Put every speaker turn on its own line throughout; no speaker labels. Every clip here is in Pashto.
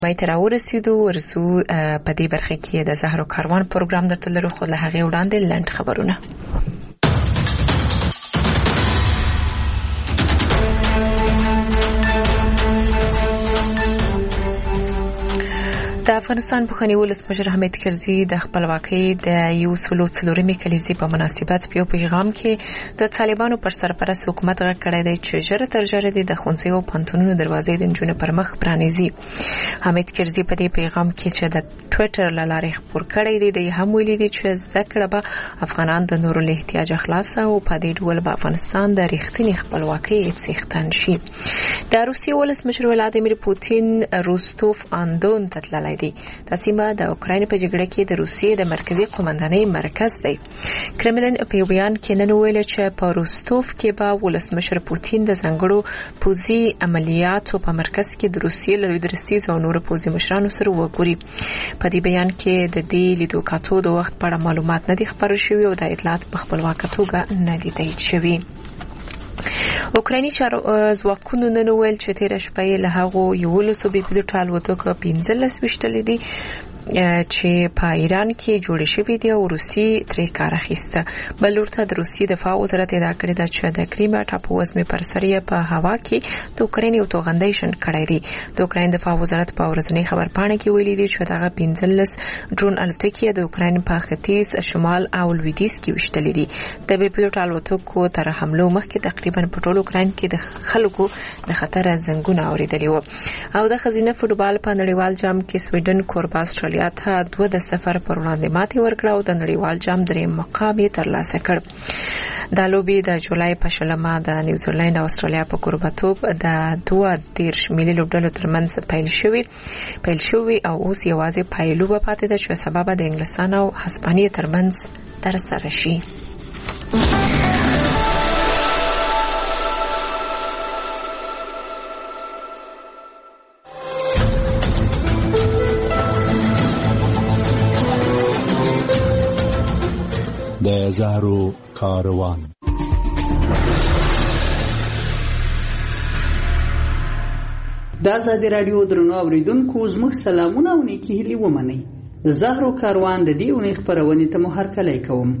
مای تر ورسېدو ورسو په دې برخه کې د زهرو کاروان پروګرام درته لرو خو له هغې وړاندې لنډ خبرونه. د افغانستان پخوانی ولسمشر حامد کرزي د خپلواکۍ د 140مې کلیزې په مناسبت په پیغام کې د طالبانو پر سرپرست حکومت غږ کړی دی چې ژر تر ژره د ښوونځیو او پوهنتونونو دروازې د نجونو پر مخ پرانیزي. حامد کرزي په دې پیغام کې چې د ټوئیټر له لارې خپور کړی دی د هم ویلي دی چې زده کړه به افغانان د نورو له احتیاج خلاص او په دې ډول به افغانستان د ریښتینې خپلواکۍ څښتن شي. د روسیې ولسمشر ولادیمیر پوتین روستوف آندون ته تللی دی. دا سیمه د اوکراین په جګړه کې د روسیې د مرکزی قومندانۍ مرکز دی. کرملن په بیان کې نن ویل چې په روستوف کې به ولسمشر پوتین د ځانګړو پوځي عملیاتو په مرکز کې د روسیې له درستیز او نورو پوځي مشرانو سره وګوري. په دې بیان کې د دې لیدو کاتو د وخت په اړه معلومات نه دي خبر شوي او د اطلاعات په خپلواکه توګه نه دي تایید شوي. اوکرایني ځواکونو نن ویل چې تیر شپه له هغو 11 پیلوټ الوتکو 15 وشتلې دي چې په ایران کې جوړې شوې دي او روسي ترې کار اخیسته. بل ورته د روسي دفاع وزارت ادعا کړې ده چې د کریم ټاپووزمې پر سر په هوا کې د اوکراین یو توغندۍ شنډ کړی دی. د اوکراین دفاع وزارت په ورځنۍ خبرپاڼه کې ویلي دی چې دغه 15 ډرون الوتکې د اوکراین په ختیځ شمال او لویدیځ کې وشتلې دي. د بې پیلوټ الوتکو تر حملو مخکې تقریبا په ټول اوکراین کې د خلکو د خطر زنګونه اوریدلي وو. او د ښځینه فوټبال په نړیوال جام کې سویډن کوربا استرالیا ته 2-0 پر وړاندې ماتې ورکړه او د نړیوال جام درېیم مقام یې ترلاسه کړ. دا لوبې د جولای په 20 د نیوزیلند او استرالیا په کوربتوب د 32 ملي لوبډلو ترمنځ پیل شوی او اوس یوازې پایلوبه پاتې ده چې سبب د انګلستان او هسپانیې ترمنځ ترسره شي.
د زهرو کاروان.
د آزادي رادیو درنو اوریدونکو زموږ سلامونه او نیکی هیلې ومنئ. د زهرو کاروان د دې اونۍ خپرونې ته مو هرکلی کوم.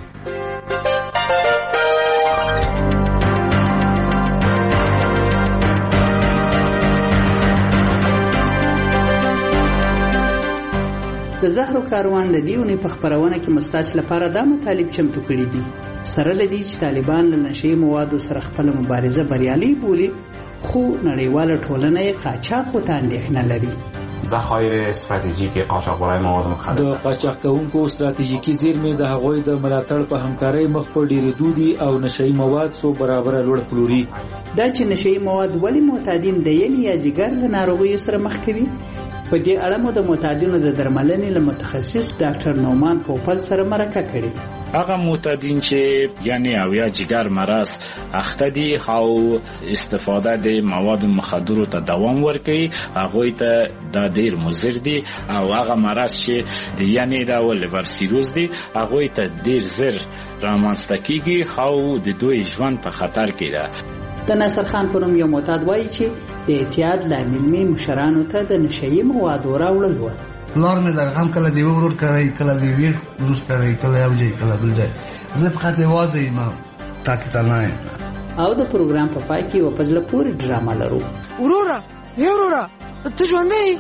د زهرو کاروان د دیونی په خبرونه کې مستاس لپاره دا مطالب چمتو کړی دي. سره لدی چې طالبان له نشي موادو سره خپل مبارزه بریالي بولي خو نړیواله ټولنه یې قاچاق ته اندېښنه لري.
ذخایر استراتیژیک قاچاقبرای مواد مخدر
د قاچاق کوونکو استراتیژیکي زیرمې د هغوی د ملاتړ په همکارۍ مخ په ډیرېدو دي او نشي مواد څو برابر لوړ پلوري.
دا چې نشي مواد ولې معتادین د ینې یا جګر له ناروغیو سره مخ کوي په دې اړه مو د معتادینو د درملنې له متخصص ډاکټر نومان پوپل سره مرکه کړې.
هغه معتادین چې یعنی او یا جګر مرض اخته دي او استفاده د مواد مخدرو ته دوام ورکوي هغه ته د ډیر مضر دي او هغه مرض چې د یعنی د لیور سیروز دي هغه ته ډیر زر رامنځته کیږي او د دوی ژوند په خطر کې ده.
د ناصر خان په نوم یو معتاد وایي چې د اعتیاد لامل می مشرانو ته د نشئی موادو راوړل و.
پلار مې د غم کله دی ورور کوي کله دی ویر روز کوي کله یو ځای کله بل ځای زه فقط واځي ما تاکي ته نه.
او د پروګرام په پای کې یو پزله پوری ډراما لرو.
ورورا ته ژوندې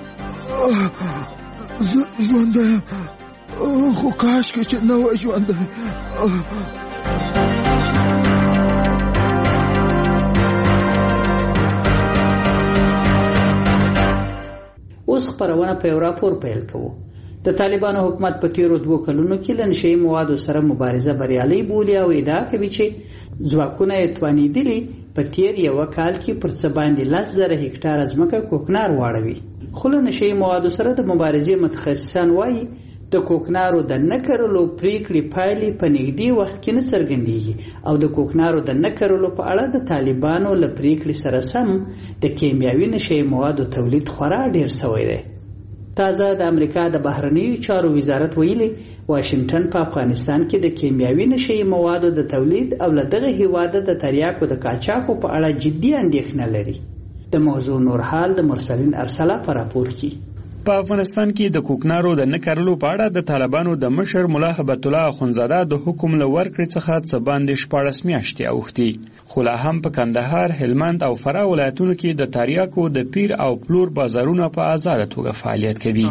خو کاش کې چې نو ژوندې.
اوس خبرونه په یو راپور پیل کوو. د طالبانو حکومت په تیرو 2 کلونو کې له نشئی موادو سره مبارزه بریالي بولي او ادعا کوي چې ځواکونه یې توانیدلي په تیر یو کال کې پر څه باندې 10,000 هکتار ځمکه کوکنار واړوي. خو له نشئی موادو سره د مبارزې متخصصان وایي د کوکنارو د نکرلو پریکړې پایلې په نږدې وخت کې نه څرګندېږي او د کوکنارو د نکرلو په اړه د طالبانو له پریکړې سره سم د کیمیاوي نشئی موادو تولید خورا ډیر شوی دی. تازه د امریکا د بهرنیو چارو وزارت ویلي واشنگټن په افغانستان کې د کیمیاوي نشئی موادو د تولید او له دغه هیواده د تریاکو د قاچاقو په اړه جدي اندېښنه لري. د موضوع نور حال د مرسلین ارسلا پر راپور کی.
په افغانستان کې د کوکنارو د نه کرلو په اړه د طالبانو د مشر ملا هبت الله اخونزاده د حکم له ورکړې څخه څه باندې 14 میاشتې اوښتې، خو لا هم په کندهار، هلمند او فراه ولایتونو کې د تریاکو د پیر او پلور بازارونه په آزاده توګه فعالیت کوي.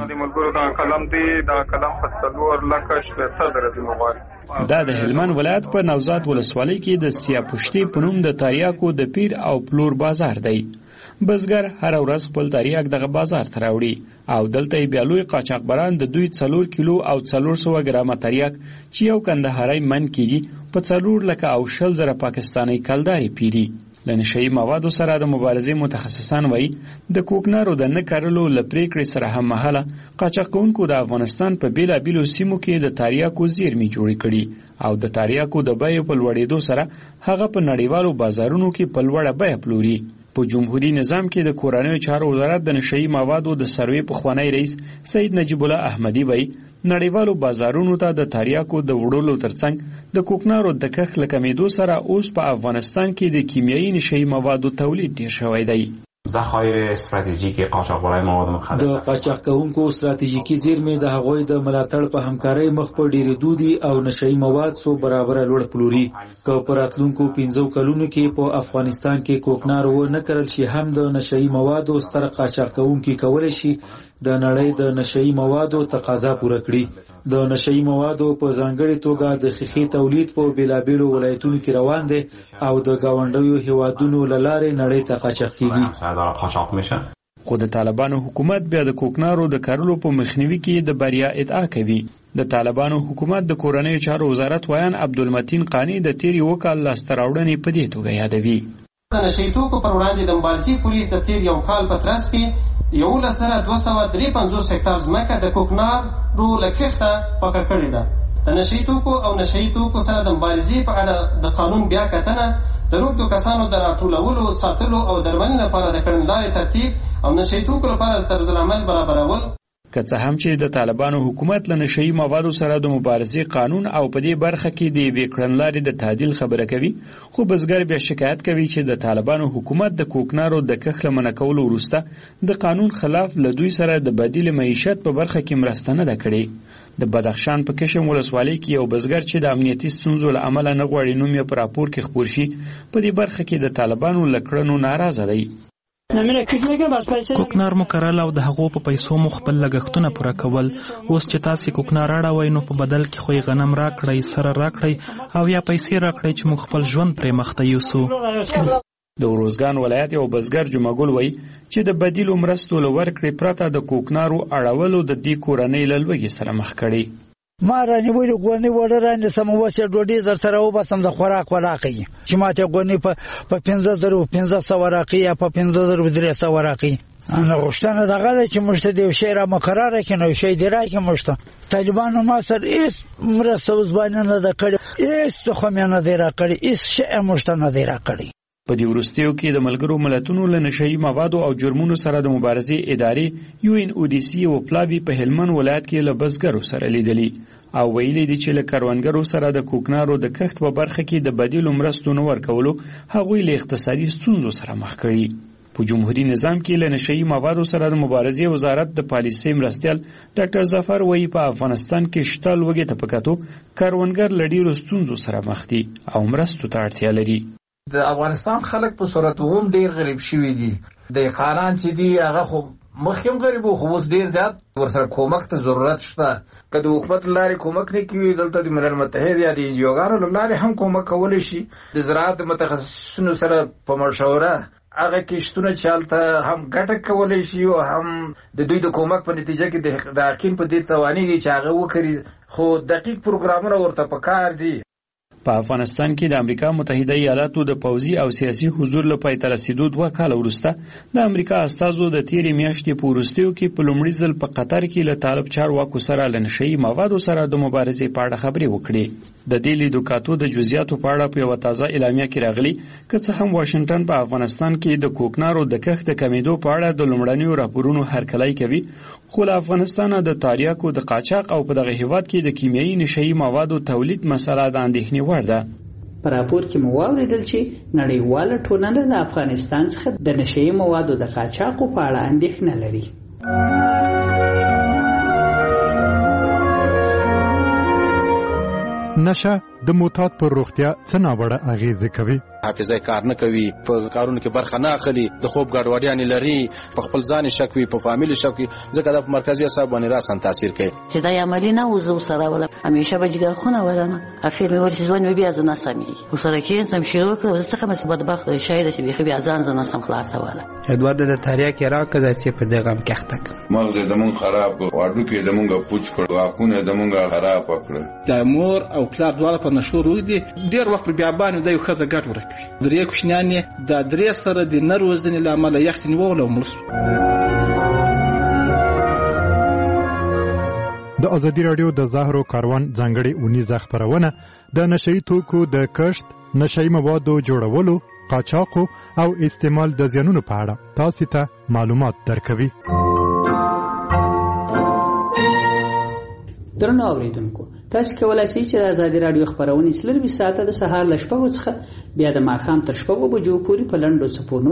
دا د هلمند ولایت په نوزاد ولسوالۍ کې د سیاپشتي په نوم د تریاکو د پیر او پلور بازار دی. بزګر هر ورځ خپل تریاک دغه بازار ته راوړي او دلته یې بیا لوی قاچاقبران د دوی 4 کیلو او 400 ګرامه تریاک چې یو کندهاري من کېږي په 4 لکه او 10,000 پاکستاني کلداري پیری. له نشهیي موادو سره د مبارزې متخصصان وایي د کوکنارو د نه کرلو له پریکړې سره هم مهاله قاچاق کوونکو د افغانستان په بیلابیلو سیمو کې د تریاکو زیرمې جوړې کړي او د تریاکو د بیې په لوړېدو سره هغه په نړیوالو بازارونو کې په لوړه بیه پلوري. په جمهوریت نظام کې د کورنیو چارو وزارت د نشهیي موادو د سروې پخوانی رئیس سید نجیب الله احمدی وایي نړیوالو بازارونو ته د تریاکو د وړلو ترڅنګ د کوکنارو د کښت له کمیدو سره اوس په افغانستان کې د کیمیاوي نشهیي موادو تولید ډیر شوی دی.
ذخایر استراتیژیک قاچاقبرای مواد مخدر
د قاچاق کوونکو استراتیژیکي زیرمې د هغوی د ملاتړ په همکارۍ مخ په ډیرېدو دي او نشهیي مواد څو برابره لوړ پلوري. که په راتلونکو 15 کلونو کې په افغانستان کې کوکنار و نه کرل شي هم د نشهیي موادو ستر قاچاق کوونکي کولی شي د نړۍ د نشهیي موادو تقاضا پوره کړي. د نشهیي موادو په ځانګړي توګه د خیخي تولید په بیلابیلو ولایتونو کې روان دی او د گاونډیو هیوادونو له لارې نړۍ ته قاچاق کیږي. خو د طالبانو حکومت بیا د کوکنارو د کرلو په مخنیوي کې د بریا ادعا کوي. د طالبانو حکومت د کورنیو چارو وزارت ویان عبدالمتین قانی د تیری وکال لاسته راوړنې په دې توګه یادوي.
د نشهیي توکو پر وړاندې د مبارزې پولیس د تیر یو کال په ترڅ کې 11,253 هکتار ځمکه د کوکنارو له کښته پاکه کړې ده. د نشهیي توکو او نشهیي توکو سره د مبارزې په اړه د قانون بیا کتنه د روږدو کسانو د راټولولو، ساتلو او درملنې لپاره د کړنلارې ترتیب او نشهیي توکو لپاره د طرزالعمل برابرول. که څه هم چې د طالبانو حکومت له نشهیي موادو سره د مبارزې قانون او په دې برخه کې د یوې کړنلارې د تعدیل خبره کوي، خو بزګر بیا شکایت کوي چې د طالبانو حکومت د کوکنارو د کښت له منع کولو وروسته د قانون خلاف له دوی سره د بدیل معیشت په برخه کې مرسته نه ده کړې. د بدخشان په کشم ولسوالۍ کې یو بزګر چې د امنیتي ستونزو له امله نه غواړي نوم یې په راپور کې خپور شي، په دې برخه کې د طالبانو له کړنو ناراضه دی.
کوکنار مو کرل او د هغو په پیسو مو خپل لګښتونه پوره کول. اوس چې تاسې کوکنار اړوئ نو په بدل کې خو یې غنم راکړئ، سره راکړئ او یا پیسې راکړئ چې موږ خپل ژوند پرې مخته یوسو.
د وروزګان ولایت یو بزګر جمعګل وایي چې د بدیلو مرستو له ورکړې پرته د کوکنارو اړولو د دې کورنۍ له لوږې سره مخ کړي.
ما رانیولې غونې وړه رانیسم، اوس یې ډوډۍ در سره وباسم د خوراک ولاقي چې ماته غونې په 15,500 راقي یا په 15,300 راقي. انا غوښتنه دغه ده چې موږ ته د یو شی را مقرره کړي، نو شی دی راکړي موږ ته. طالبانو ما سره هېڅ مرسته اوس باندې نه ده کړې، هېڅ تخم یې نه دی راکړی، هېڅ شی یې موږ ته نه دی راکړی.
په دې وروستیو کې د ملګرو ملتونو له نشهیي موادو او جرمونو سره د مبارزې ادارې UNODC او پلاوی په هلمند ولایت کې له بزګرو سره لیدلي او ویلي دي چې له کروندګرو سره د کوکنارو د کښت په برخه کې د بدیلو مرستو نه ورکولو هغوی له اقتصادي ستونزو سره مخ کړي. په جمهوریت نظام کې له نشهیي موادو سره د مبارزې وزارت د پالیسۍ مرستیال ډاکټر ظفر وایي په افغانستان کې شته لوږې ته په کتو کروندګر له ډېرو ستونزو سره مخ دي او مرستو ته اړتیا لري.
د افغانستان خلک په صورت هم ډیر غریب شوي دي. د قانون چې دی هغه خو مخکې غریب خو اوس ډیر زیات ورسره کومک ته ضرورت شته. که د حکومت لارې کومک نه کوي، دلته د ملل متحد یا د انجیوګانو له لارې هم کومک کولی شي. د زراعت متخصصینو سره په مشوره هغه کښتونه چې هلته هم ګټه کولی شي او هم د دوی د کومک په نتیجه کې د حقین په دې توانېږي چې هغه وکړي، خو دقیق پروګرامونه ورته پکار دي.
په افغانستان کې د امریکا متحده ایالاتو د پوځي او سیاسي حضور له پای ته رسیدو 2 کاله وروسته د امریکا استازو د تیرې میاشتې په وروستیو کې په لومړي ځل په قطر کې له طالب چارواکو سره له نشهیي موادو سره د مبارزې په اړه خبرې وکړې. د دې لیدوکاتو د جزئیاتو په اړه په یوه تازه اعلامیه کې راغلي، که څه هم واشنګټن په افغانستان کې د کوکنارو د کښت د کمیدو په اړه د لومړنیو راپورونو هرکلی کوي، خو له افغانستانه د تریاکو د قاچاق او په دغه هیواد کې د کیمیاوي نشهیي موادو تولید مسله د اندېښنې وړ ده.
په راپور کې مو واوریدل چې نړیواله ټولنه له افغانستان څخه د نشهیي موادو د قاچاقو په اړه اندېښنه لري.
نشه د معتاد پر روغتیا څه ناوړه اغیزه کوي؟
حافظه کار نه کوي، په کارونو کې برخه نه اخلي، د خوب ګډوډیاں لري، په خپل ځان شک وي، په فامیل شک وي، ځکه د مرکزي اعصاب باندې راسن تاثیر کوي.
چې دا عملی نه وزو سره ولا همیشه به جګر خونه ولنه اخر مې ورته ځوان بیا ځنه سمي وسره کې سم شروع کړ زه څنګه مې بدبخت شاید چې بیا ځان ځنه سم خلاص ولا
ادوار د تاریخ راکړه چې په دغه هم کېختک
مغز د مون خراب واړو کې د مونږه پوچ کړ واکونه د مونږه خراب کړ.
د مور او پلار دواړه په نشو روي دي ډیر وخت بیا باندې د یو خزه ګټ ورکوي. درې کوشنانې د درې سره د نروزنې لامل یختنی وول او مرس.
د ازادي رادیو د زهرو کاروان ځانګړي 19 خبرونه د نشئی توکو د کښت، نشئی موادو جوړولو، قاچاقو او استعمال د زیانونو په اړه تاسو ته معلومات درکوي.
درنو اوریدونکو، تاسو کولای شئ چې د ازادي رادیو خبرونه سلربي ساعته د سهار ل 8 څخه بیا د ماښام تر 8 بجو پورې په لنډو څپونو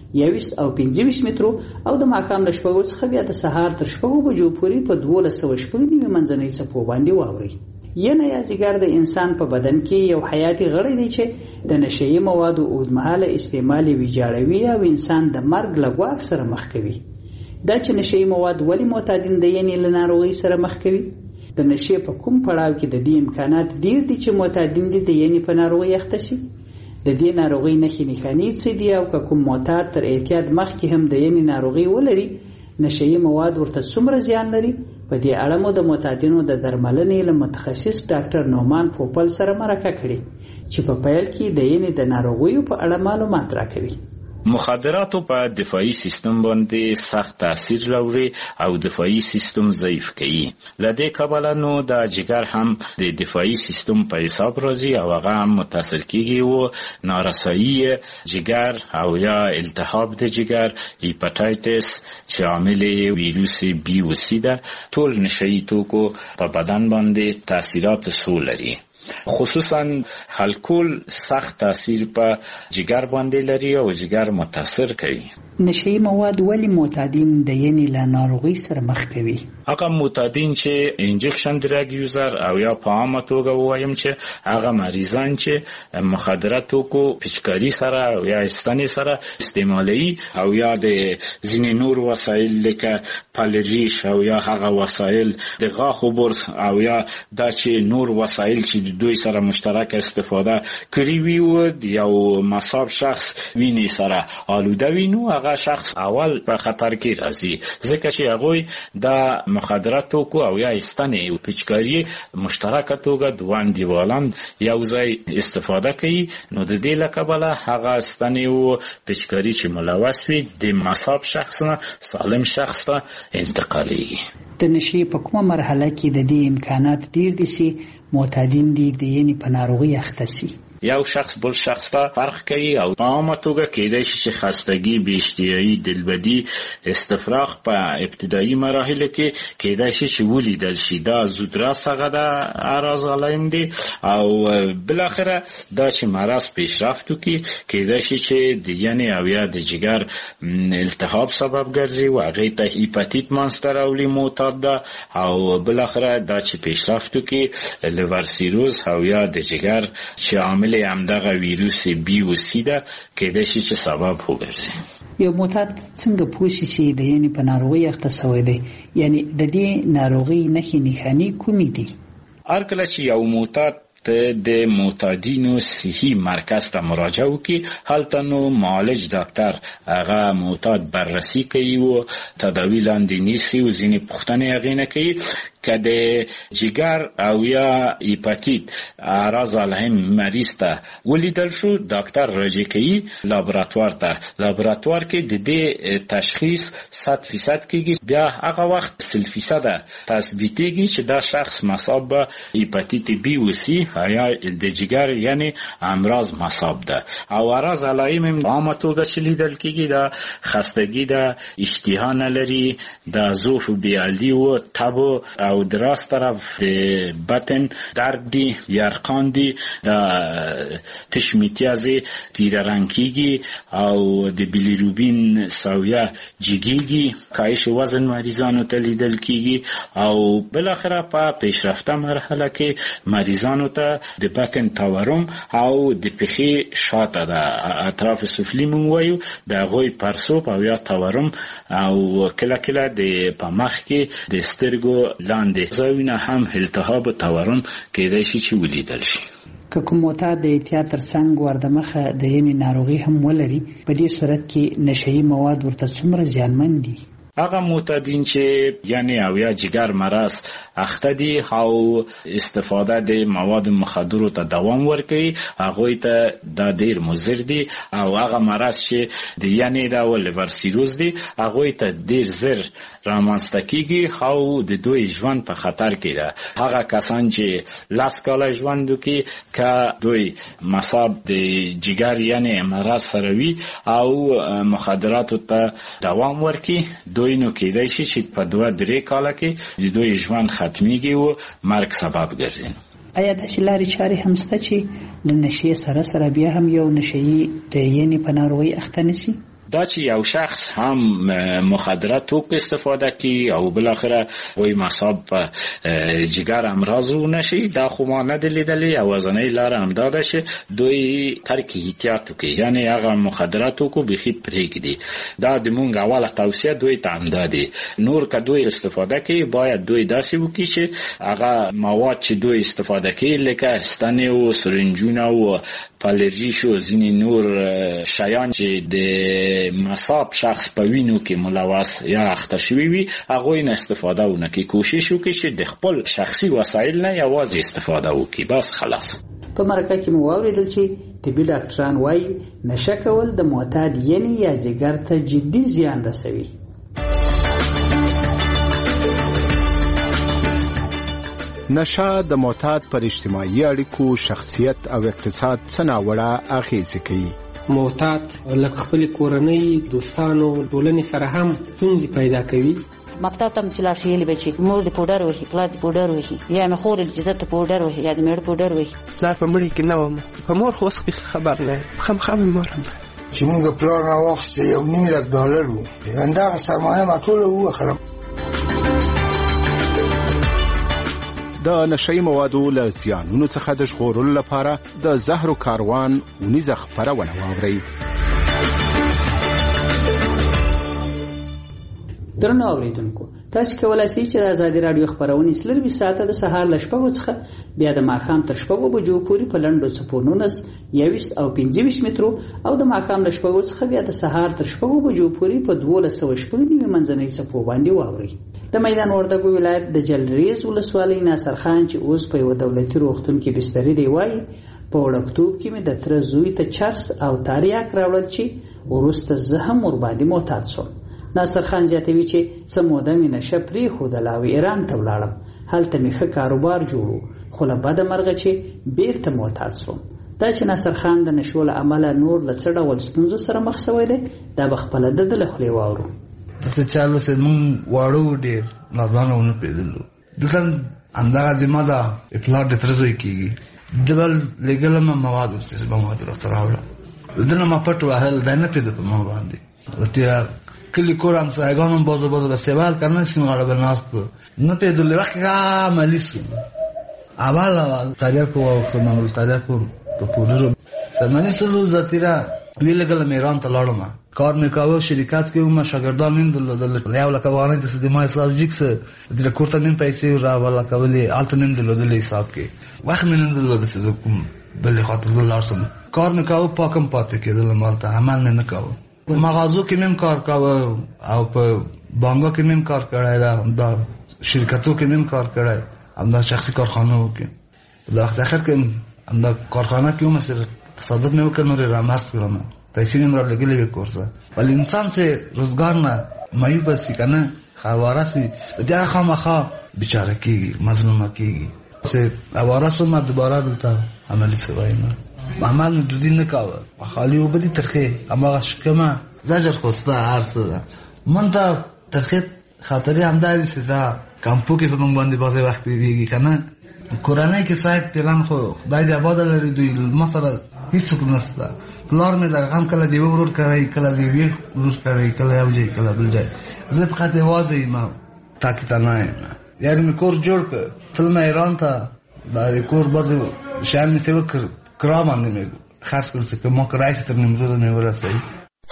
21 او 25 مترو او د ماښام ل 8 څخه بیا د سهار تر 8 بجو پورې په 1290 منځنۍ څپو باندې واوري. ینه یازګر د انسان په بدن کې یو حیاتي غړی دی چې د نشهیي موادو اوږدمهاله استعمال ویجاړوي او انسان د مرګ له ګواښ سره مخ کوي. دا چې نشهیي مواد ولې معتادین د ینې له ناروغۍ سره مخ کوي؟ د نشې په کوم پړاو کې د دې امکانات ډیر دي چې معتادین دي د ینې په ناروغۍ اخته شي؟ د دې ناروغۍ نښې نښانې څه دي او که کوم معتاد تر اعتیاد مخکې هم د ینې ناروغۍ ولري نشهیي مواد ورته څومره زیان لري؟ په دې اړه مو د معتادینو د درملنې له متخصص ډاکټر نومان پوپل سره مرکه کړې چې په پیل کې د ینې د ناروغیو په اړه معلومات راکوي.
مخدراتو په دفاعي سیستم باندې سخت تاثیر لري او دفاعي سیستم ضعیف کوي. لدې کبله نو د جګر هم د دفاعي سیستم په حساب راځي او هغه هم متاثر کیږي او نارسایی جګر او یا التهاب د جګر، هیپاتایتس چې عامل ویروس بی او سی ده، ټول نشئی توکو په بدن باندې تاثیرات سو لري. خصوصا الکول سخت تاثیر په جګر باندې لري او جګر متاثر کوي.
نشهیي مواد ولې معتادین د ینې له ناروغۍ سره مخ کوي؟
هغه معتادین چې انجکشن ډرګ یوزر او یا په عامه توګه وایم چې هغه مریضان چې مخدرات توکو پچکاری سره او یا استنې سره استعمالي او یا د ځینې نور وسایل لکه پالریش او یا هغه وسایل د غاښو برس او یا دا چې نور وسایل چې دوی سره مشترک استفاده کړی وي او یو مصاب شخص ویني سره آلوده وینو هغه شخص اول په خطر کې راځي ځکه چې هغه د مخدرات توکو او یا استنې او پچکاری مشترکه توګه دوه دیوالان یو ځای استفاده کوي نو د دې لکبله هغه استنې او پچکاری چې ملوث وي د مصاب شخص نه سالم شخص ته انتقالي.
د نشې په کومه مرحله کې د دې امکانات ډیر دي چې معتادین دي د ینې په ناروغۍ اخته شي؟
یو شخص بل شخص ته فرق کوي او په عامه توګه کېدای شي چې خستګي، بېاشتهایي، دلبدي، استفراغ په ابتدایي مراحلو کې کېدای شي چې ولیدل شي. دا زودرس هغه د اعراض علائم دي او بالاخره دا چې مرض پیشرفت وکړي کېدای شي چې د ینې او یا د جګر التهاب سبب ګرځي او هغې ته هیپاتیت منځته راولي معتاد ده او بالاخره دا چې پیشرفت وکړي لیور سیروز او یا د جګر چې عامل همدغه ویروس بی او سی ده کېدای شي چې سبب وګرځي.
یو معتاد څنګه پوه شي چې د ینې په ناروغۍ اخته شوی دی؟ یعنی د دې ناروغۍ نښې نښانې کومې دي؟
هر کله چې یو معتاد د معتادینو صحي مرکز ته مراجعه وکړي هلته نو معالج ډاکټر هغه معتاد بررسي کوي او تداوی لاندې نیسي او ځینې پوښتنې هغې نه کوي. که د جګر او یا هیپاتیت اعراض علائم مریض ته ولیدل شو ډاکټر راجع کوي لابراتوار ته. لابراتوار کې د دې تشخیص 100% کېږي. بیا هغه وخت 100% تثبیتېږي چې دا شخص مصاب به هیپاتیت بی او سی یا د جګر یعنی امراض مصاب ده او اعراض علائم عامه توګه چې لیدل کېږي دا خستګي ده، اشتها نه لري، د ضعف بیالي او تب او د راست طرف د بطن درد دی، یرقان دی، د تشمیتیازی تیره رنگ کیگی او د بیلیروبین ساویه جگیگی، کاهش وزن مریضانو ته لیدل کیگی او بالاخره په پیشرفته مرحله کې مریضانو ته د بطن تورم او د پښې شاته د اطراف سفلی مونږ وایو د هغوی پرسوب او یا تورم او کله کله د په مخ کې د سترګو لاندې ځایونه هم التهاب او تورم کېدای شي چې ولیدل شي.
که کوم معتاد د احتیاط ترڅنګ وردمخه د یعنی ناروغي هم ولري، په دې صورت کې نشئی مواد ورته څومره زیانمن دي؟
هغه معتادین چې یعنی او یا جگر مرض اخته دي او استفاده د مواد مخدر ته دوام ورکوي، هغه ته د ډیر مضر دي او هغه مرض چې د یعنی د لیور سیروز دي هغه ته ډیر زر رامنځته کیږي او د دوی ژوند په خطر کې ده. هغه کسان چې لاس کاله ژوند کوي که دوی مصاب د جگر یعنی مرض سره وي او مخدرات ته دوام ورکوي، دوی نو کېدای شي چې په 2-3 کاله کې د دوی ژوند ختميږي او مرګ سبب ګرځي.
آیا د لارې چارې هم شته چې د نشې سره بیا هم یو نشئی د یعنی په ناروغي اخته نشي؟
دا چې یو شخص هم مخدرات توکو استفاده کی او بالاخره وای مصاب په جگر امراض نشي، دا خو ما نه دلیدلی او وزنی لار هم داده شه دوی ترک احتیاط کوي، یعنی هغه مخدرات توکو بخي پرېږدي. دا د مونږ اوله توصیه دوی ته هم دادي. نور که دوی استفاده کوي باید دوی داسې وکړي چې هغه مواد چې دوی استفاده کوي لکه ستنې او سرنجونه او پالرژي شو ځینې نور شیان چې د مصاب شخص په وینو کې ملوث یا اخته شوی وي هغه نه استفاده ونکړي. کوشش وکړي چې د خپل شخصي وسایل نه یوازې استفاده وکړي، بس خلاص.
په مرکه کې مو واوریدل چې طبي ډاکټران وایي نشه کول د معتاد یعنی یا جگر ته جدي زیان رسوي.
نشه د معتاد پر اجتماعي اړیکو، شخصیت او اقتصاد څه ناوړه اغیزې کوي.
معتاد لکه خپل کورنۍ، دوستانو، ټولنې سره هم ستونزې پیدا کوي.
مکتب ته چې لاړ شي یلی بچي مور د پودر وهي، پلار د پودر وهي، یا مې خور د جزت پودر وهي، یا د مېړه پودر وهي.
پلار په مړي کې نه وم، په مور خو اوس خبر نه خامخا مور هم
چې موږ پلار راوخت یو $1,000,000 وو، دا سرمایه ما ټول وخرم.
د نشئی موادو له زیانونو څخه د ژغورلو لپاره د زهرو کاروان ونیزه خپرونه واورئ.
درنو اوریدونکو، تاسو کولای شئ چې د آزادي رادیو خبرونه سلر 20 ساعته د سهار ل 6 څخه بیا د ماښام تر 6 بجو پورې په لنډو څپونو 20 او 25 مترو او د ماښام ل 6 څخه بیا د سهار تر 6 بجو پورې په 1290 منځنۍ څپو باندې واورئ. د میدان وردګو ولایت د جلریز ولسوالۍ ناصر خان چې اوس په یو دولتي روغتون کې بسترې دی وایي په وړکتوب کې مې د تر زوی ته چرس او تاریاک راوړل چې ورسته زه هم ور باندې معتاد شوم. ناصر خان زیاتوي چې څه موده مې نشه پرېښودل او ایران ته ولاړم، هلته مې ښه کاروبار جوړو، خو له بده مرغه چې بیرته معتاد شوم. دا چې ناصر خان د نشو له امله نور له څه ډول ستونزو سره مخ شوی دی دا به خپله د له خولې واورو.
دسه چالو سه مون واړو ډېر نادانه ونه پیدلو دلته همدغه ذمه ده اپلار د ترزوي کیږي دبل لګلم مواد اوسه به مواد راځراوله دنه ما پټ وهل دا نه پیدا په ما باندې ته کلی کورم سایګانم بازو سوال کنه سیمغاړه بناست نه پیدل وخت عملی سو اول تاریخ او کومه تاریخ په پورو سمانی سلو ذاتیرا ویلګل میران ته لاړم کار مې کاوه شرکت کې ما شاګردان نن دل یو لکه وانه د سدمای سابجیکس د کوټه نن پیسې را ولا کولې الټ نن دل حساب کې وخت مې نن دل د څه کوم بل خاطر زل لارسم کار مې کاوه پاکم پاتې کېدل مالته عمل نه کاوه مغازو کې مم کار کاوه او په بانګو کې مم کار کړای دا شرکتو کې مم کار کړای همدا شخصي کارخانه وکي دا اخر کې همدا کارخانه کې هم سره تصادف مې وکړ نو را مارس کړم پیسې نیم را لګلې وکورځه ول انسان سے روزګار نه مایو بس کنه خوارسي دا خامخا بیچاره کیږي مظلومه کیږي سه اوارسو ما دوباره دلته عملي سوای نه عمل د دین نه کاوه خالي وبدي ترخه اما شکمه زجر خوسته ارسه من ته ترخه خاطرې همدا دي چې دا کمپو کې په موږ باندې بعضې وخت تېرېږي که نه کورنۍ کې صاحب پیران خو خدای دې آباده لري دوی ما سره هېڅوک نشته پلار مې دغه هم کله د یوه ورور کوي کله د یوې ورور کوي کله یو ځای کله بل ځای زه فقط یوازې یم تاکې ته نه یم یعنې مې کور جوړ کړ تلم ایران ته دا د کور بعضې شیان مې څه وکړ کرا باندې مې خرڅ کړل چې که ما کرایه چې تر نیمروزه مې ورسوي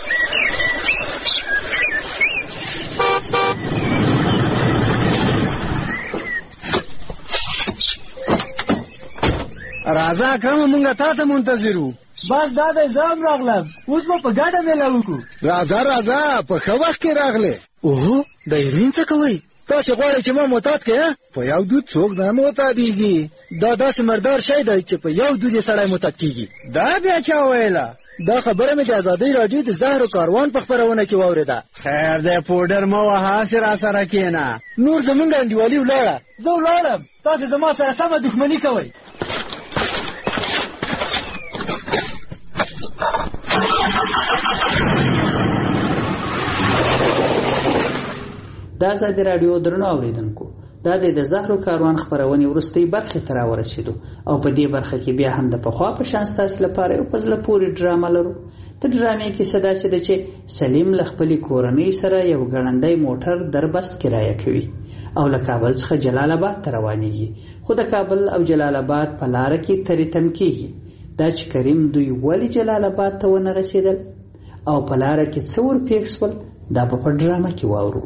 راځه اکرمه مونږ تا ته منتظر وو
بس دا دی زه هم راغلم اوس به په ګډه میله وکړو
راځه په ښه وخت کې راغلې اوهو د هیروین څه کوئ تاسې غواړئ چې ما معتاد کړې په یو دود څوک نه معتادېږي دا داسې مردار شی دی چې په یو دود یې سړی معتاد کېږي دا بیا چا ویله دا خبره مې د ازادۍ راډیو د زهر و کاروان په خپرونه کې واورېده خیر دی پوډر مه وهه هسې راسره کښېنه نور زمونږ انډیوالي ولاړه
زه ولاړم تاسې زما سره سمه دښمني کوئ
دا ازادي راډیو درنو اوریدونکو دا د زهرو کاروان خبرونې وروستۍ برخې ته راورسېدو او په دې برخه کې بیا هم د پخوا په شان ستاسو لپاره یو په زړه پورې ډرامه لرو د ډرامې کیسه داسې ده چې سلیم له خپلې کورنۍ سره یو ګړندی موټر دربست کرایه کوي او له کابل څخه جلال آباد ته روانېږي خو د کابل او جلال آباد په لاره کې ترې تم کېږي دا چې کریم دوی ولې جلال آباد ته ونه رسېدل او په لاره کې څه ورپېښ شول دا به په ډرامه کې واورو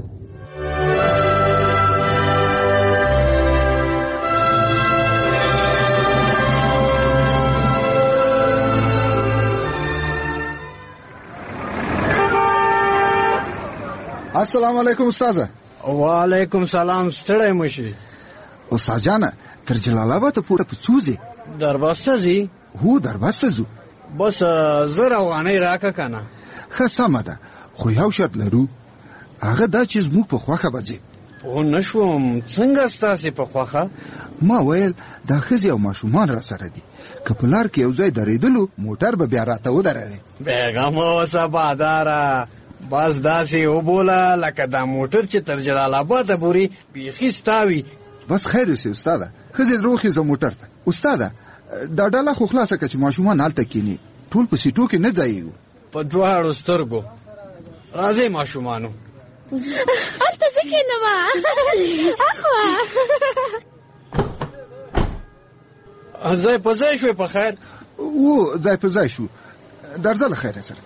السلام علیکم استاذه وعلیکم سلام ستړی مشي استاد جانه تر جلال آباد پورته په څو ځې دربسته ځي هو دربسته ځو بس زه روانۍ راکه که نه ښه سمه ده خو یو شرط لرو هغه دا چې زموږ په خوښه به ځې پوه نه شوم څنګه ستاسې په خوښه ما ویل دا ښځې او ماشومان را سره دي که په لار کې یو ځای درېدلو موټر به بیا راته ودروې بېغمه اوسه باداره بس داسې وبوله لکه دا موټر چې تر جلال آباده پورې بیخي ستا وي بس خیر اوسې استاده ښځې دروخېزه موټر ته استاده دا ډله خو خلاصه که چې ماشومان هلته کښېني ټول په سیټو کې نه ځایېږو په دواړو سترګو راځئ ماشومانو
هلته زه کښېنمه اخوا
ځای په ځای شوې په خیر و ځای په ځای شو درځه له خیره سره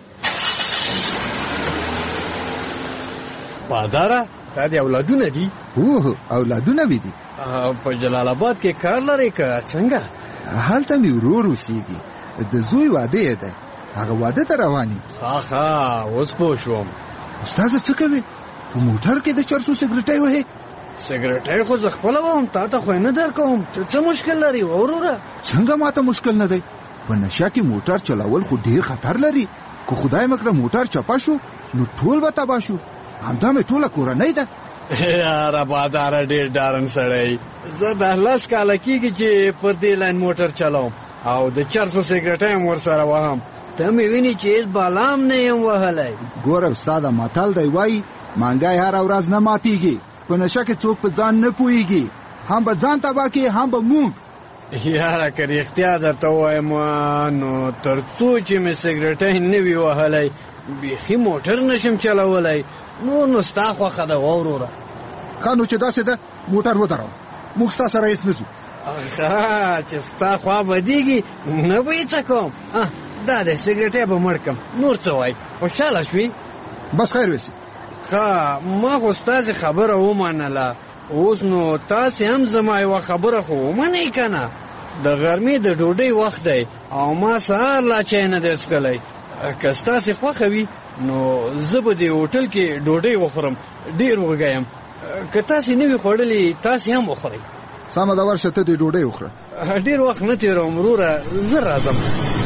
باداره تا دې اولادونه دي اوه اولادونه مې دي په جلال آباد کې کار لرې که څنګه هلته مې ورور اوسېږي د زوی واده یې دی هغه واده ته روان یې ښه اوس پوه شوم استاده څه کوې په موټر کې د چرسو سګرټۍ وهې سګرټۍ خو زه خپله وم تا ته خو یې نه درکوم څه مشکل لري وروره څنګه ما ته مشکل نه دی په نشه کې موټر چلول خو ډېر خطر لري که خدای مکړه موټر چپه شو نو ټول به تباه شو همدا مې ټوله کورنۍ ده یاره باداره ډېر ډارن سړی زه 10 کاله کېږي چې په دې لاین موټر چلوم او د چرسو سګرټۍ هم ورسره وهم ته مې ویني چې هېڅ بالام نه یم وهلی ګوره استاده متل دی وایي مانګی هره ورځ نه ماتېږي په نشه کې څوک په ځان نه پوهېږي هم به ځان تباه کړي هم به موږ یاره که رښتیا درته ووایم نو تر څو چې مې سګرټۍ نه وي وهلی بیخي موټر نشم چلولی نو ستا خوښه ده وروره ښه نو چې داسې ده موټر ودروه موږ ستا سره هېڅ نه ځو ښه چې ستا خوا بدېږي نه به یې څه کوم دا دی سګرټۍ به مړ کړم نور څه وایي خوشحاله شوې بس خیر وسي ښه ما خو ستاسې خبره ومنله اوس نو تاسې هم زما یوه خبره خو ومنئ که نه د غرمې د ډوډۍ وخت دی او ما سهار لا چای نه دی څښلی که ستاسې خوښه وي نو زه به دې هوټل کې ډوډۍ وخورم ډېر وږی یم که تاسې نه وي خوړلې تاسې هم وخورئ سمه ده ورشه ته دې ډوډۍ وخوره ډېر وخت نه تېروم وروره زه راځم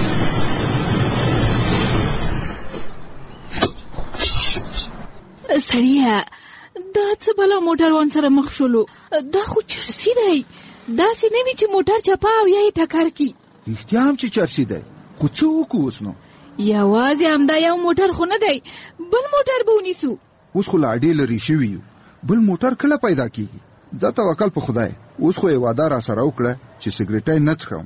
سړیه دا څه بلا موټروان سره مخ شولو دا خو چرسي دی داسې نه وي چې موټر چپه او یا یې ټکر کړي
رښتیا هم چې چرسي دی خو څه وکړو اوس نو
یوازې همدا یو موټر خو نه دی بل موټر به ونیسو
اوس خو لا ډېر لرې شوي یو بل موټر کله پیدا کیږي؟ زه توکل په خدای. اوس خو یې وعده را سره وکړه چې سګریټ نه څښم.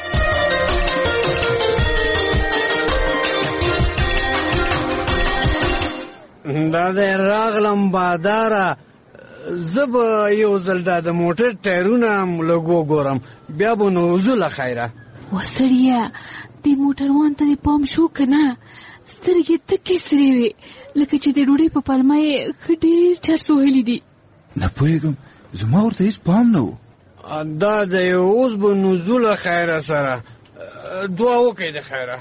دا د راغلم باداره، زه به یو ځل دا د موټر ټایرونه لږ وګورم، بیا به نو وځو خیره.
وسړیه دې موټروان ته دې پام شو که نه؟ سترګې تکې سرې وې لکه چې د ډوډۍ په پلمه یې ښه ډېر چرس وهلي دي.
نه پوهېږم، زما ورته هېڅ پام نه و.
دا دی اوس به نو ځو له خیره سره. دعا وکړئ د خیره.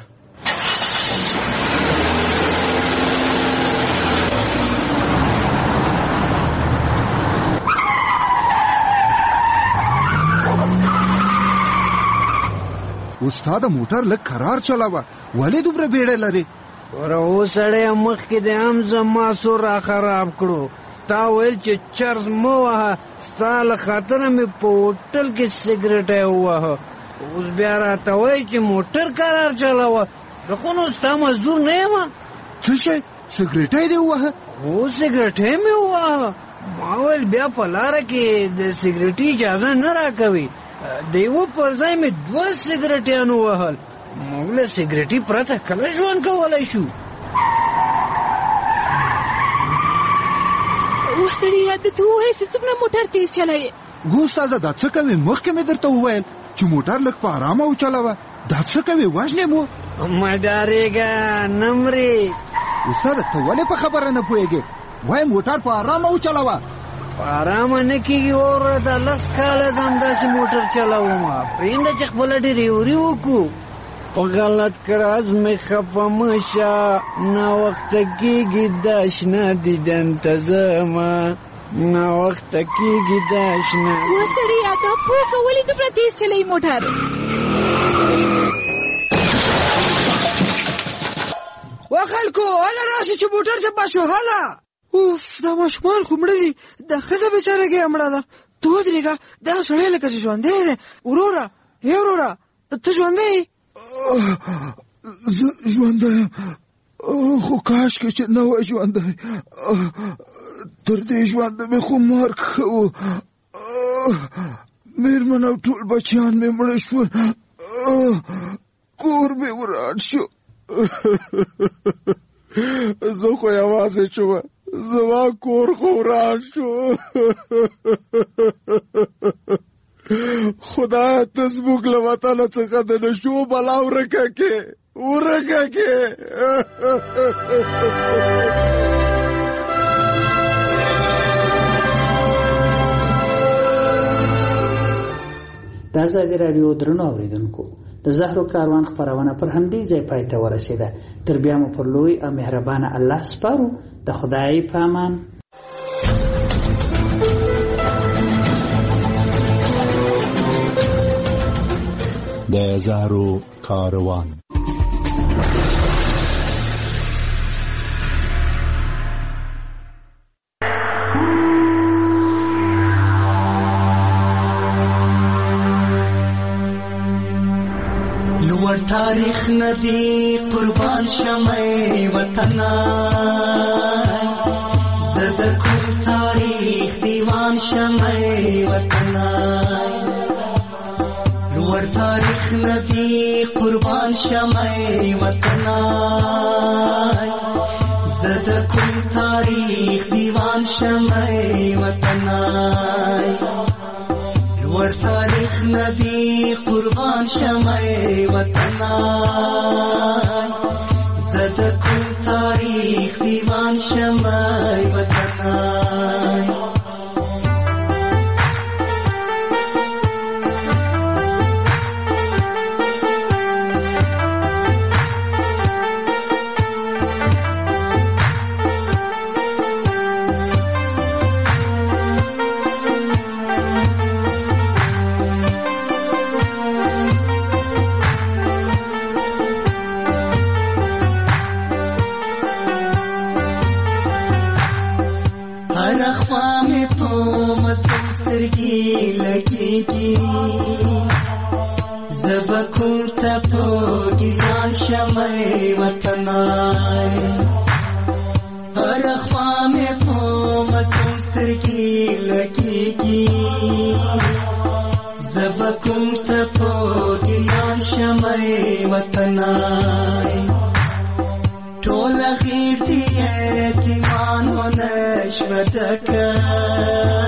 استاد موټر لږ کرار چلاوه، ولې دومره بیړه لري؟
ور اوسړی مخکې د هم زما سور را خراب کړو. تا ویل چې چرس مه وهه، ستا له خاطره مې په هوټل کې سګریټ ووهه، اوس بیا راته وایي چې موټر کرار چلاوه. زه خو نو ستا مزدور نه یم.
څه شی؟ سګریټ دې ووهه؟
هو سګریټ مې ووهه. ما ویل بیا په لاره کې د سګریټي اجازه نه راکوي. د یوه پر ځای مې 2 سګریټیان ووهل. موږ له سګریټي پرته کله ژوند کولی شو؟
وسړیه ته ووایې چې څومره موټر تیز چلوې.
هو استاده دا څه کوې؟ مخکې مې درته وویل چې موټر لږ په ارامه وچلوه. دا څه کوې؟ وژنې مو؟
مه ډارېږه، نه مرې.
استاده ته ولې په خبره نه پوهېږې؟ وایي موټر په ارامه وچلوه.
په ارامه نه کېږي وروره، دا 10 کاله زه همداسې موټر چلوم. پرېږده چې خپله ډریوري وکړو. په غلط کراز مې خفه مه شه، ناوخته کېږي دا شنه دیدن ته ځمه، ناوخته کېږي دا شنه.
وسړیه دا پوهه ولې دومره تیز چلوي موټر؟
وا خلکو هله راشئ چې موټر ته باشو. هله اوف دا ماشومان خو مړه دي، دا ښځه بېچارهګۍ مړه ده. ته ودرېږه، دا سړی لکه چې ژوندی دی. وروره ای وروره ته ژوندی یې؟
زه ژوندی یم، خو کاشکې چې نه وای ژوندی. تر دې ژونده مې خو مرګ ښه و. مېرمن او ټول بچیان مې مړه شول، کور مې وران شو. زه خو یوازې شوم، زما کور خو وران شو. خدای ته زموږ له وطنه څخه د نشو بلا ورکه کې.
د ازادي راډیو درنو اوریدونکو، د زهرو کاروان خپرونه پر همدې ځای پای ته ورسېده. تر بیا مو پر لوی او مهربانه الله سپارو. د خدای په امان.
د زهرو کاروان.
لوړ تاریخ ندی قربان شمه وطنا، زد کوم تاریخ دیوان شمه وطنا. لوړ تاریخ ندی قربان شمه وطنا، زد کوم تاریخ دیوان شمه وطنا. لوړ تاریخ ندی قربان شمه وطنا، زد کوم تاریخ دیوان شمه وطنا. زبکم تپو گیزان شمع وطنای، هر اخوام پو مصوم سترگی لکیږي زبکم ته په ګریان شمه وطنای ټول غیر دی یتیمان ونه شوه ډکه